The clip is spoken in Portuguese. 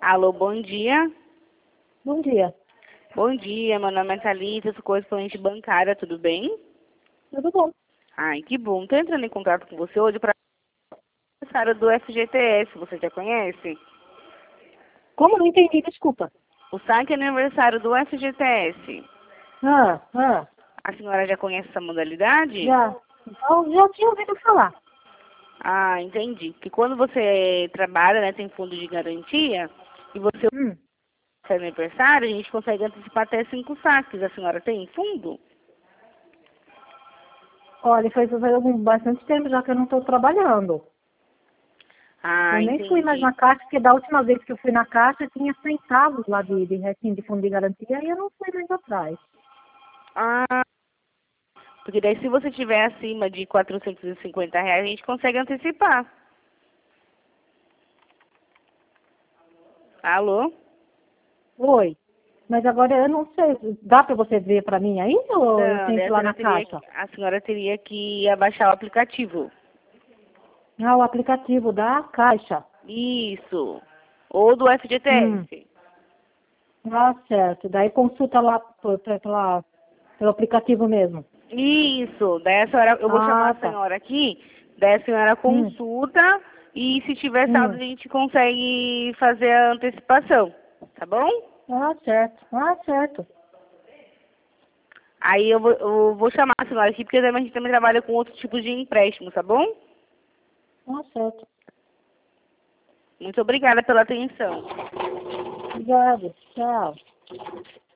Alô, bom dia. Bom dia. Bom dia, meu nome é Thalita, sou correspondente bancária, tudo bem? Tudo bom? Ai, que bom. Estou entrando em contato com você hoje para a área do FGTS, você já conhece? Como? Não entendi, desculpa. O saque aniversário do FGTS. Ah, A senhora já conhece essa modalidade? já. Então, já tinha ouvido falar. Ah, entendi. Que quando você trabalha, né, tem fundo de garantia, e você Hum. faz aniversário, a gente consegue antecipar até 5 saques. A senhora tem fundo? Olha, faz bastante tempo já que eu não estou trabalhando. Ah, Eu nem fui mais entendi. na caixa, porque da última vez que eu fui na caixa tinha centavos lá de fundo de garantia e eu não fui mais atrás. Ah, porque daí se você tiver acima de R$ 450, a gente consegue antecipar. Alô? Oi. Mas agora eu não sei, dá para você ver para mim aí ou eu Não, tenho daí que ir lá na caixa? a senhora teria que abaixar o aplicativo. Ah, o aplicativo da caixa. Isso. Ou do Hum. FGTS. Ah, certo. Daí consulta lá pelo aplicativo mesmo. Isso. Daí a senhora, eu vou chamar Ah, a tá. senhora aqui, daí a senhora Hum, consulta e se tiver saldo a hum. gente consegue fazer a antecipação. Tá bom? Ah, certo. Ah, certo. Aí eu vou chamar a senhora aqui, porque também a gente também trabalha com outros tipos de empréstimos, tá bom? Ah, certo. Muito obrigada pela atenção. Obrigada. Tchau.